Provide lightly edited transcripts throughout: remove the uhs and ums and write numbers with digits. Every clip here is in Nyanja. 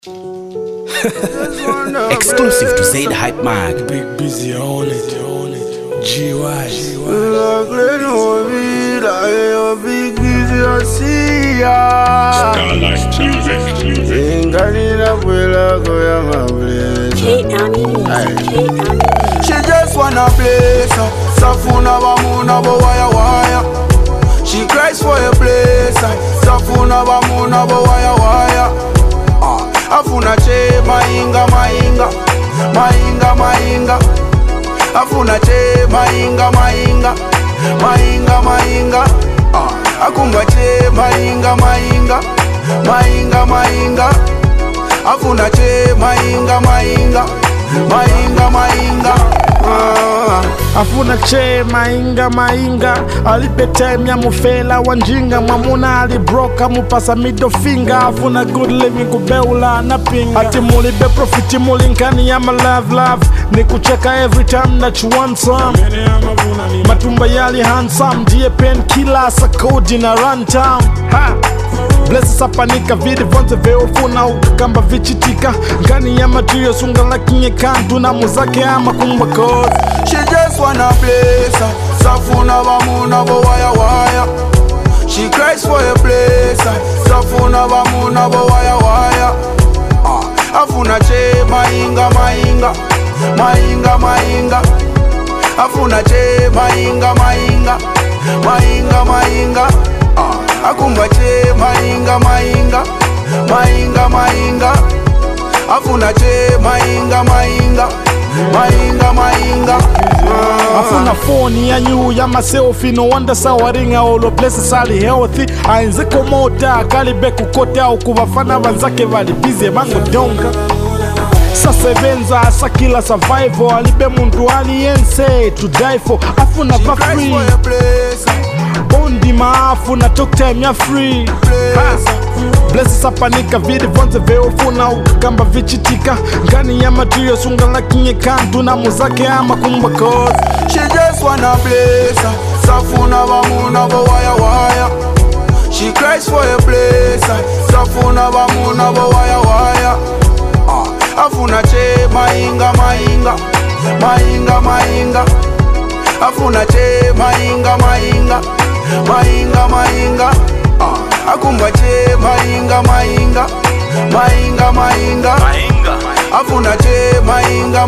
Exclusive to Zaid Hype Mag. Big busy on it. GY. Big busy, I see ya. Starlight music. She just wanna blaze her. Safuna bamuna bo wire wire. She cries for a place. Safuna bamuna bo wire wire. Afuna che mainga. Afuna che mainga. Akumba che mainga. Afuna che mainga. Afuna che mainga alipe time ya mufela wanjinga mwamuna alibroka mupasa middle finger. Afuna good living kubeula na pinga ati mulibe profiti mulinkani ya my love ni kucheka every time that you want some. Matumba yali handsome die pen killer sakodi na run town Blesses sapanika vidi vonze veofuna ukakamba vichitika ngani ya material sunga lakinye kantu na muzake ama kumba cause she just wanna place her. Safuna bamuna bo wire. She cries for a place. Safuna bamuna bo wire. Afuna che mainga. Afuna che mainga. Akumba che mainga. Afuna che mainga. Afuna phone ya new ya myselfie no wonder sawaringa all places ali healthy ainze komota kalibe kukota ukubafana banzake bali busy bango donga sasa benza asakila survival alibe muntu aliyense to die for afuna va free bondi maafu na talk time ya free Blesses sapanika vidi vonze veofuna ukakamba vichitika ngani ya material sunga lakinye kantu na muzake ama kumba cause she just wanna blaze her. Safuna bamuna bo wire. She cries for a place. Safuna bamuna bo wire. Afuna che mainga. Afuna che mainga. Akumba che mainga. Afuna che mainga.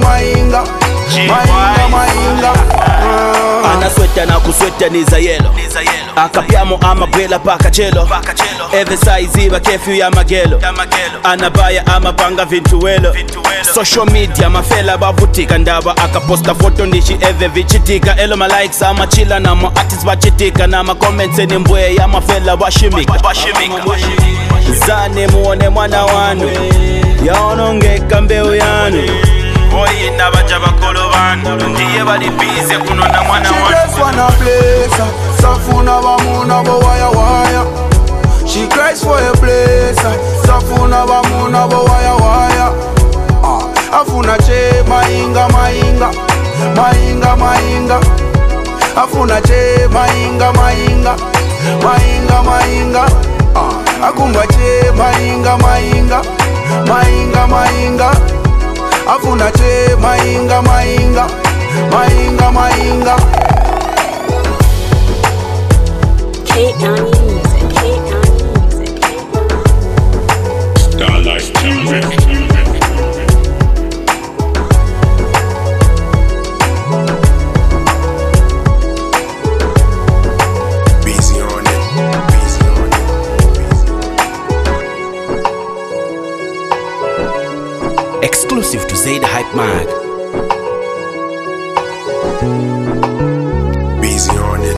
Anasweta na kusweta ni za yelo. Akapiamo ama brela paka chelo. Every size iba kefyu ya magelo. Anabaya ama panga vintuwelo. Social media mafela bavutika ndaba akaposta photo ndishi eve vichitika. Elo ma likes ama chila na ma artists bachitika. Na ma comments eni mbwe ya mafela washimika. Zane muone mwana wanu yaonongeka mbeu yanu Oye nabaja bakolo banu ndiye bali bize kunona mwana wanu she just wanna place her. Safuna bamuna bo wire. She cries for a place. Safuna bamuna bo wire. Afuna che mainga. Afuna che mainga. Akumba che mainga. Afuna che mainga. Starlight music. Exclusive to Zaid Hype Mag.